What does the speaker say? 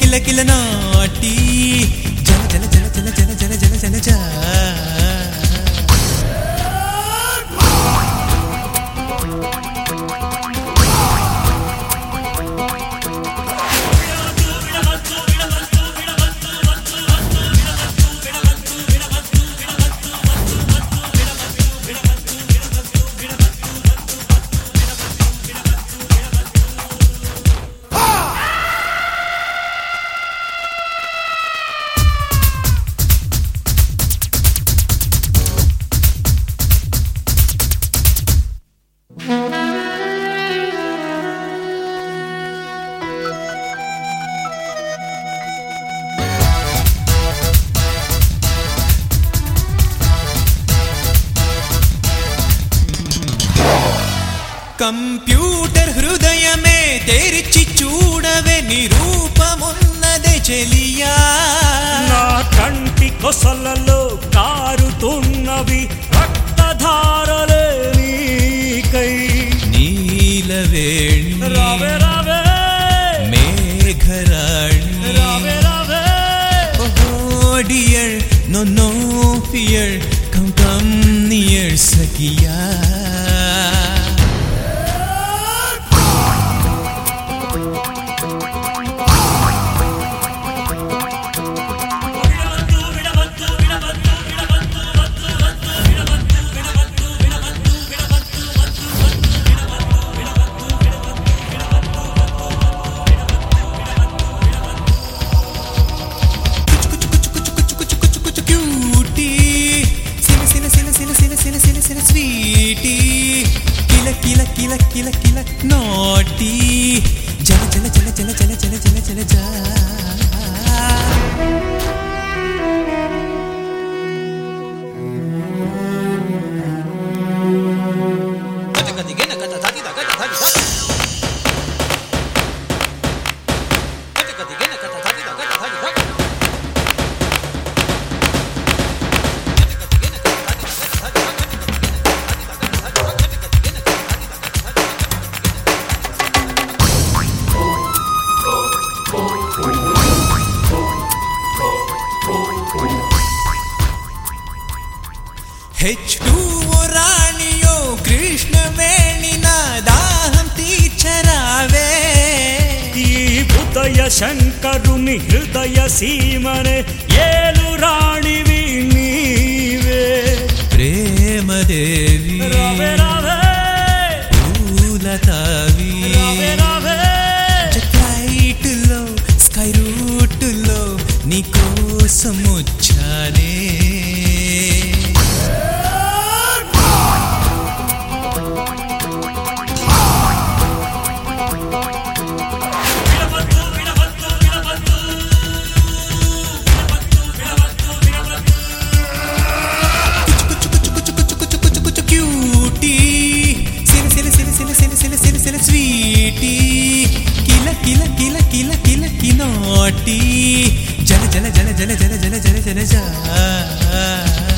కిల కిల నాటి జల జల జల జల జల జల జల జల జ కంప్యూటర్ హృదయమే తెరిచి చూడవే నిరూపమున్నదే చెలియా నా కంటి కొసలలో కారుతున్నవి రక్తధారలే నీకై నీలవేణి రావే రావే మేఘరాణి రావే రావే Oh dear, no no fear, come near సఖియా స్వీటీ కిల కిల కిల కిల కిల నాటి జల జల జల జల జల జల జల జల జ H2O రాణియో కృష్ణవేణి నా దాహం తీర్చరావే ఈ హృదయ శంకరుని హృదయ సీమనే ఏలు రాణివి నీవే ప్రేమదేవి రావే రావే పూలతావి రావే రావే ఫ్లైట్లో స్కై రూట్లో నీ కోసం వచ్చానే స్వీటీ కిల కిల కిల కిల కిల కినాటి జల జల జల జల జల జల జల జల జ